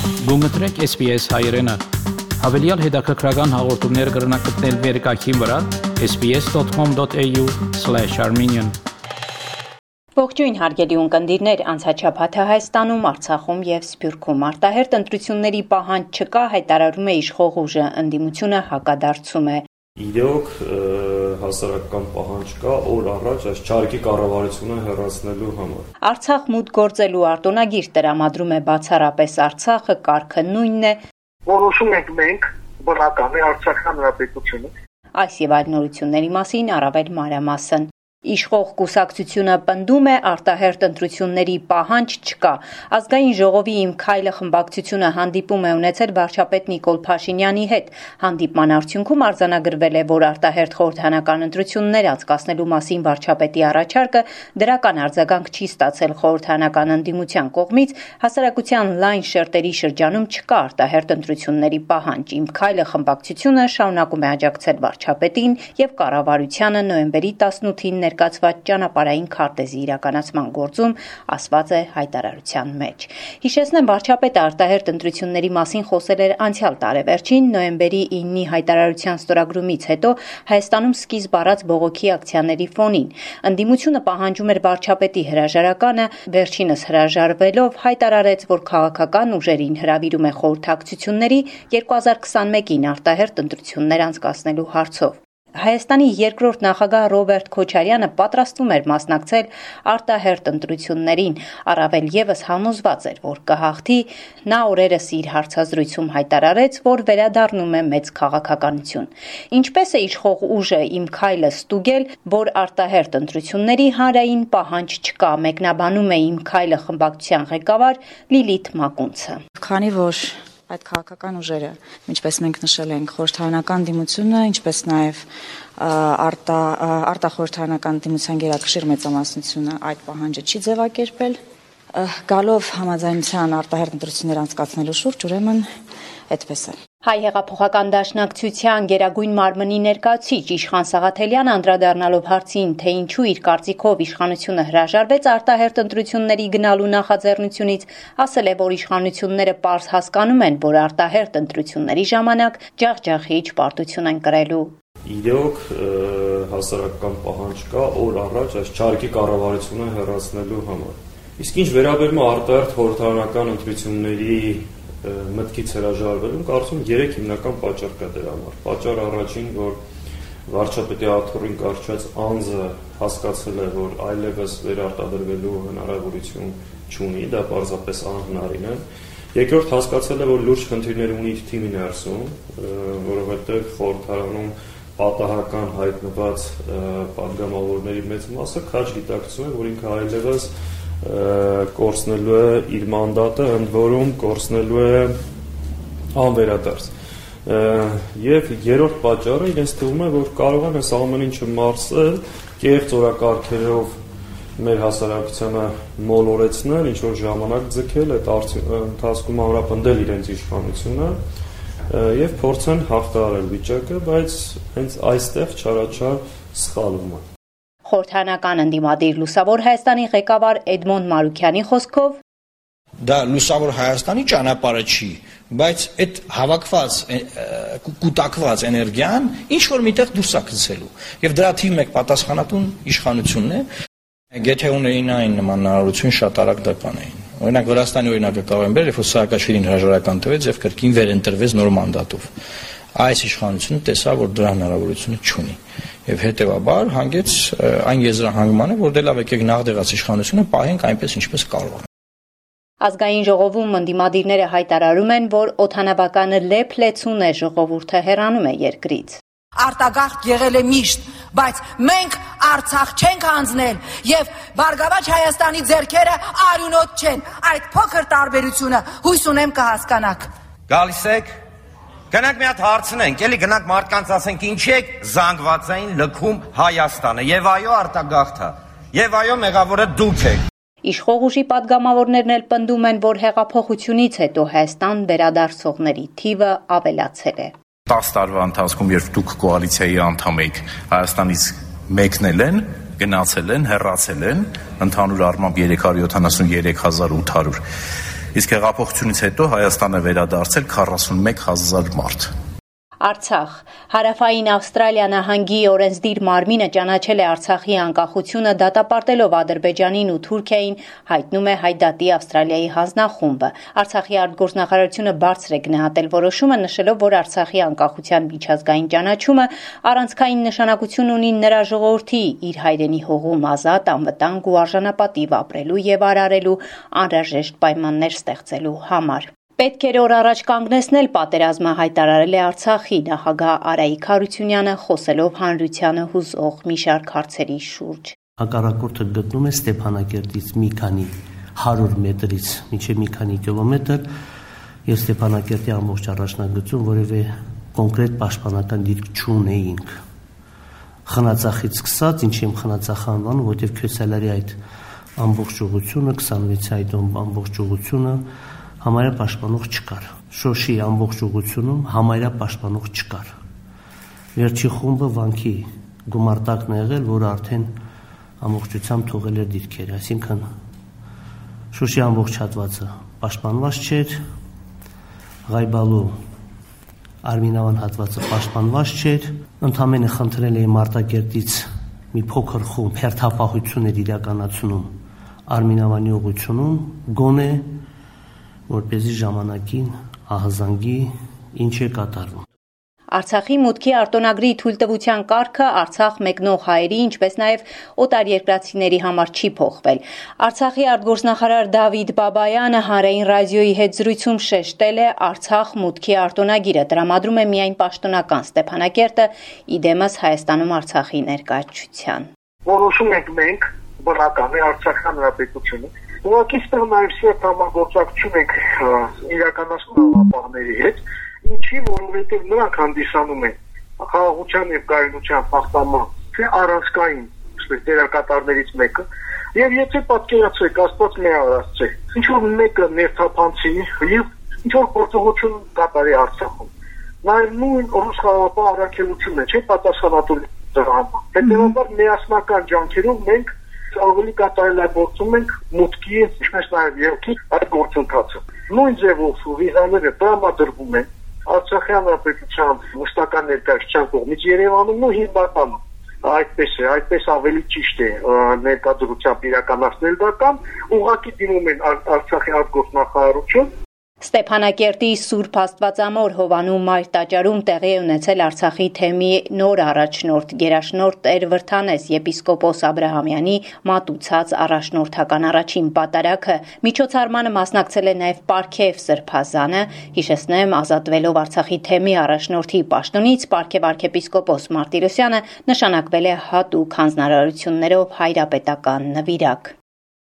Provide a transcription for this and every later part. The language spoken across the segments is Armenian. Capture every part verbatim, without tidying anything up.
Գումտրեք S B S հայերեն։ Հավելյալ հետաքրքրական հաղորդումներ կգրնակցնել վերկայքին վրա S B S dot com dot A U slash Armenian։ Ողջույն հարգելի ունկնդիրներ, անցաչափաթը Հայաստանում, Արցախում եւ Սփյուռքում արտահերտ ընտրությունների պահանջ չկա, հայտարարում է իշխող ուժը, ընդդիմությունը հակադարձում է։ Իրոք հասարակական պահանջ կա օր առաջ այս չարքի կառավարությունը հեռացնելու համար։ Արցախ մուտք գործելու արտոնագիր տրամադրում է բացառապես Արցախը, կարգը նույնն է։ Որոշում ենք մենք, բնական է Արցախի հանրապետությունը։ Այս եւ այլ նորությունների մասին առավել մանրամասն։ Իշխող կուսակցությունը պնդում է արտահերտ ընտրությունների պահանջ չկա։ Ազգային ժողովի Իմ քայլը խմբակցությունը հանդիպում է ունեցել վարչապետ Նիկոլ Փաշինյանի հետ։ Հանդիպման արդյունքում արձանագրվել է, որ արտահերտ խորհրդանական ընտրություններ անցկացնելու մասին վարչապետի առաջարկը դրական արձագանք չի ստացել խորհրդանական ընդդիմության կողմից, հասարակության լայն շերտերի շրջանում չկա արտահերտ ընտրությունների պահանջ։ Իմ քայլը խմբակցությունը շարունակում է աջակցել վարչապետին եւ կառավարությանը նոյեմբերի տասնութին ներկայացված ճանապարհային քարտեզի իրականացման գործում, ասված է հայտարարության մեջ։ Հիշեցնեմ, վարչապետը արտահերտ ընտրությունների մասին խոսել էր անցյալ տարեվերջին, նոյեմբերի իննի հայտարարության ստորագրումից հետո Հայաստանում սկիզբ առած բողոքի ակցիաների ֆոնին։ Ընդդիմությունը պահանջում էր վարչապետի հրաժարականը, վերջինս հրաժարվելով հայտարարեց, որ քաղաքական ուժերին հրավիրում է խորհրդակցությունների երկու հազար քսանմեկին արտահերտ ընտրություններ անցկացնելու հարցով։ Հայաստանի երկրորդ նախագահ Ռոբերտ Քոչարյանը պատրաստվում էր մասնակցել արտահերտ ընտրություններին, առավել ևս համոզված էր, որ կհաղթի, նա օրերս իր հարցազրույցում հայտարարեց, որ վերադառնում է մեծ քաղաքականություն։ Ինչպես է իշխող ուժը Իմ քայլը ստուգել, որ արտահերտ ընտրությունների հանրային պահանջ չկա, մեկնաբանում է Իմ քայլը խմբակցության ղեկավար Լիլիթ Մակունցը։ Քանի որ այդ քաղաքական ուժերը, ինչպես մենք նշել ենք, խորհրդարանական դիմությունը, ինչպես նաև արտա արտախորհրդարանական դիմության գերակշիռ մեծամասնությունը այդ պահանջը չի ձևակերպել, գալով համաձայնության արտահերտ ընտրություններ անցկացնելու շուրջ, ուրեմն այդպես է։ Հայ հեղափոխական դաշնակցության գերագույն մարմնի ներկայացուցիչ Իշխան Սաղաթելյանը անդրադառնալով հարցին, թե ինչու իր կարծիքով իշխանությունը հրաժարվեց արտահերտ ընտրությունների գնալու նախաձեռնությունից, ասել է, որ իշխանությունները պարզ հասկանում են, որ արտահերտ ընտրությունների ժամանակ ջախջախիչ պարտություն են կրելու։ Իրոք հասարակական պահանջ կա օր առաջ այս չարքի կառավարությունը հեռացնելու համար։ Իսկ ինչ վերաբերում է արտահերտ խորհրդարանական ընտրությունների մտքից հրաժարվելուն, կարծում եմ երեք հիմնական պատճառ կա դրա համար։ Պատճառ առաջին, որ վարչապետի աթոռին կառչած անձը հասկացել է, որ այլևս վերարտադրվելու հնարավորություն չունի, դա պարզապես անհնարին է։ Երկրորդ, հասկացել է, որ լուրջ խնդիրներ ունի իր թիմի ներսում, որովհետև խորհրդարանում պատահական հայտնված պատգամավորների մեծ մասը քաջ գիտակցում է, որ ինքը այլևս կորցնելու է իր մանդատը, ընդ որում կորցնելու է անվերադարձ։ Եվ երրորդ պատճառը իրենց թվում է, որ կարող են այս ամեն ինչը մարսել, կեղծ օրակարգերով մեր հասարակությանը մոլորեցնել, ինչ որ ժամանակ ձգել, այդ ընթացքում ամրապնդել իրենց իշխանությունը եւ փորձեն հաղթահարել վիճակը, բայց հենց այստեղ չարաչար սխալվում է։ Խորհրդարանական ընդդիմադիր Լուսավոր Հայաստանի ղեկավար Էդմոնդ Մարուքյանի խոսքով դա Լուսավոր Հայաստանի ճանապարհը չի, բայց այդ հավաքված կուտակված էներգիան ինչ որ միտեղ դուրս է գցելու եւ դրա թիվ մեկ պատասխանատուն իշխանությունն է։ Եթե ունեին այն նման հնարավորություն, շատ արագ դա կանեին։ Օրինակ Վրաստանի օրինակը կարող են բերել, երբ որ Սաակաշվիլին հրաժարական տվեց եւ կրկին վերընտրվեց նոր մանդատով։ Այս իշխանությունը տեսավ, որ դրա հնարավորությունը չունի եւ հետեւաբար հանգեց այն եզրահանգմանը, որ դե լավ եկեք նախդեղած իշխանությունը պահենք այնպես ինչպես կարող ենք։ Ազգային ժողովում ընդդիմադիրները հայտարարում են, որ օդանավականը լեփ-լեցուն է, ժողովուրդը հեռանում է երկրից։ Արտագաղթ եղել է միշտ, բայց մենք Արցախ չենք հանձնել եւ Բարգավաճ Հայաստանի ձեռքերը արյունոտ չեն։ Այդ փոքր տարբերությունը հույս ունեմ կհասկանաք։ Գալիս եք, գնանք մի հատ հարցնենք, էլի գնանք մարդկանց ասենք ինչի եք զանգվածային լքում Հայաստանը եւ այո արտագաղթա եւ այո մեղավորը դուք եք։ Իշխող ուժի պատգամավորներն էլ պնդում են, որ հեղափոխությունից հետո Հայաստան վերադարձողների թիվը ավելացել է։ տասը տարվա ընթացքում, երբ դուք կոալիցիայի անդամ եք, Հայաստանից մեկնել են, գնացել են, հեռացել են, ընդհանուր առմամբ երեք հարյուր յոթանասուներեք հազար ութ հարյուր։ Իսկ հեղափոխությունից հետո Հայաստանը վերադարձել քառասունմեկ հազար մարդ։ Արցախ Հարավային Ավստրալիա նահանգի օրենսդիր մարմինը ճանաչել է Արցախի անկախությունը դատապարտելով Ադրբեջանին ու Թուրքիային, հայտնում է Հայդատի Ավստրալիայի հանձնախումբը։ Արցախի արտգործնախարարությունը բարձր է գնահատել որոշումը, նշելով, որ Արցախի անկախության միջազգային ճանաչումը առանցքային նշանակություն ունի նրա ժողովրդի իր հայրենի հողում ազատ, անվտանգ ու արժանապատիվ ապրելու եւ արարելու անհրաժեշտ պայմաններ ստեղծելու համար։ Պետք էր օր առաջ կանգնեցնել պատերազմը, հայտարարել է Արցախի նախագահ Արայիկ Հարությունյանը, խոսելով հանրությանը հուզող մի շարք հարցերի շուրջ։ Հակառակորդը գտնում է Ստեփանակերտից մի քանի հարյուր մետրից մինչև մի քանի կիլոմետր եւ Ստեփանակերտի ամբողջ առաջնագծում որևէ կոնկրետ պաշտպանական դիրք չունեինք։ Խնածախից սկսած, ինչ եմ խնածախ անվանում, որտեղ Քյոսալարի այդ ամբողջ ուղությունը, քսանվեցի այդ ամբողջ ուղությունը համարյա պաշտպանող չկար։ Շոշի ամբողջ ուղությունում համարյա պաշտպանող չկար։ Վերջի խումբը վանքի գումարտակն է եղել, որը արդեն ամբողջությամբ թողել էր դիրքերը, այսինքն Շոշի ամբողջ հատվածը պաշտպանված չէր, Ղայբալու Արմինավան հատվածը պաշտպանված չէր, ընդամենը խնդրել էի Մարտակերտից մի փոքր խումբ հերթապահություն էր իրականացնում Արմինավանի ուղությունում, գոնե որպեսզի ժամանակին ահազանգի ինչ է կատարվում։ Արցախի մուտքի արտոնագրի թույլտվության կարգը Արցախ մեկնող հայերի, ինչպես նաև օտարերկրացիների համար չի փոխվել։ Արցախի արտգործնախարար Դավիթ Բաբայանը հանրային ռադիոյի հետ զրույցում շեշտել է Արցախ մուտքի արտոնագիրը տրամադրում է միայն պաշտոնական Ստեփանակերտը, իդեմս Հայաստանում Արցախի ներկայացության։ Որոշում ենք մենք, բնական է Արցախի հանրապետությունը, ուղղակի ստեղ նաև սերտ համագործակցություն ենք իրականացնում աղապահների հետ, ինչի, որովհետև նրանք հանդիսանում են խաղաղության եւ կայունության պահպանման թե առանցքային դերակատարներից մեկը, եւ եթե պատկերացրեք, Աստված մեծ Աստծո, ինչ որ մեկը ներթափանցի եւ ինչ որ գործողություն կատարի Արցախում, նաեւ նույն ռուս խաղաղապահ առաքելությունը չէ պատասխանատու դրա համար։ Հետևաբար միասնական ջանքերով մենք ավելի կատարելագործում ենք մուտքի, ինչպես նաև ելքի այդ գործընթացը։ Նույն ձևով վիզաները տրամադրվում են Արցախի հանրապետության մշտական ներկայացության կողմից Երևանում ու հիմնականում այդպես է, այդպես ավելի ճիշտ է ներկայությամբ իրականացնել դա կամ ուղղակի դիմում են Արցախի արտգործնախարարություն։ Ստեփանակերտի Սուրբ Աստվածամոր Հովանու Մայր տաճարում տեղի է ունեցել Արցախի թեմի նոր առաջնորդ Գերաշնորհ Տեր Վրթանես եպիսկոպոս Աբրահամյանի մատուցած առաջնորդական առաջին պատարագը։ Միջոցառմանը մասնակցել է նաև Պարքև Սրբազանը, հիշեցնեմ, ազատվելով Արցախի թեմի առաջնորդի պաշտոնից Պարքև arczepiskopos Մարտիրոսյանը նշանակվել է հատուկ հանձնարարություններով հայրապետական նվիրակ։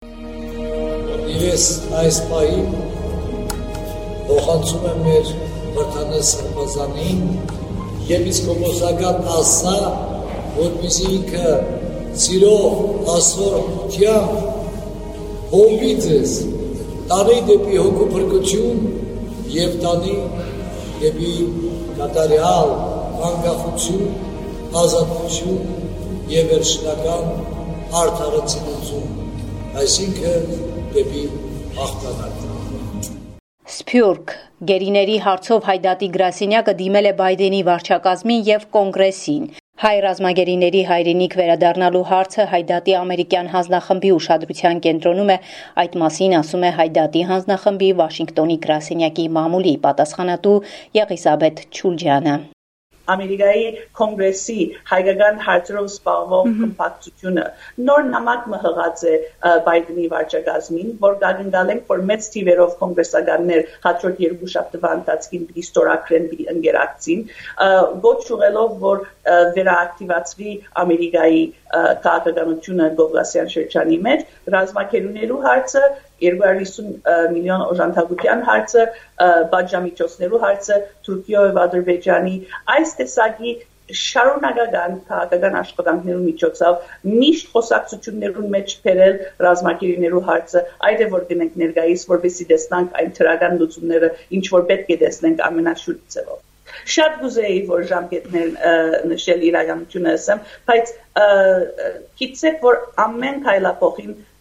Ես այս պահին Ողջունում եմ մեր Վրթանես Սրբազանին, եպիսկոպոսական ասա, որպեսզի ինքը սիրող ասորությամբ հովվի ձեզ, տանի դեպի հոգու փրկություն եւ տանի դեպի կատարյալ անկախություն, ազատություն եւ վերջնական արդարացիություն, այսինքն դեպի հաղթանակ։ Սփյուռք գերիների հարցով Հայդատի գրասենյակը դիմել է Բայդենի վարչակազմին եւ կոնգրեսին։ Հայ ռազմագերիների հայրենիք վերադառնալու հարցը Հայդատի ամերիկյան հանձնախմբի ուշադրության կենտրոնում է, այդ մասին ասում է Հայդատի հանձնախմբի Վաշինգտոնի գրասենյակի մամուլի պատասխանատու Եղիսաբեթ Չուլջյանը։ Ամերիկայի կոնգրեսի հայկական հարցերով զբաղվող կմպակցությունը նոր նամակ մղած է Բայդենի վարչակազմին, որ գագնգալենք, որ մեծ թիվերով կոնգրեսականներ հաջորդ երկուշաբթվա ընթացքին պիտի ստորագրեն պիտի ընկերակցին, գոչ ուղղելով, որ վերաակտիվացվի Ամերիկայի քաղաքականությունը Կովկասյան շրջանի մեջ, ռազմաքերուներու հարցը, երկու հարյուր հիսուն միլիոն օժանդակության հարցը, բաժամիջոցներու հարցը, Թուրքիա եւ Ադրբեջանի այս տեսակի շարունակական քաղաքական աշխատանքներու միջոցով միշտ խոսակցություններուն մեջ բերել ռազմակերիներու հարցը, այդ է որ գնենք ներկայիս, որովհետեւ տեսնանք այն թրական լուծումները, ինչ որ պետք է տեսնենք ամենաշուտ ձևով։ Շատ գուզեի, որ ժամկետներն նշել իրականությունը ասեմ, բայց գիտեք, որ ամեն քայլափոխին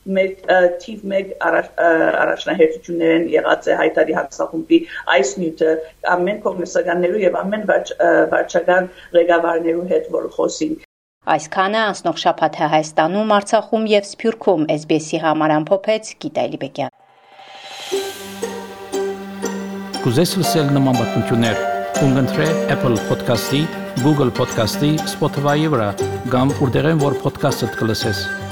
մեր թիվ մեկ առաջնահերթություններ են եղած է հայտարարի հակասախումբի այս նյութը ամեն կոնգրեսականներու եւ ամեն վարչական ղեկավարներու հետ որ խոսին Այսքանը անցնող շաբաթը Հայաստանում, Արցախում եւ Սփյուռքում S B S-ի համար ամփոփեց Գիտա Լիբեկյան Կուզես լսել նման բանություններ, կընտրե Apple Podcast-ի, Google Podcast-ի, Spotify-ի վրա, կամ որտեղեն որ podcast-ը կլսես։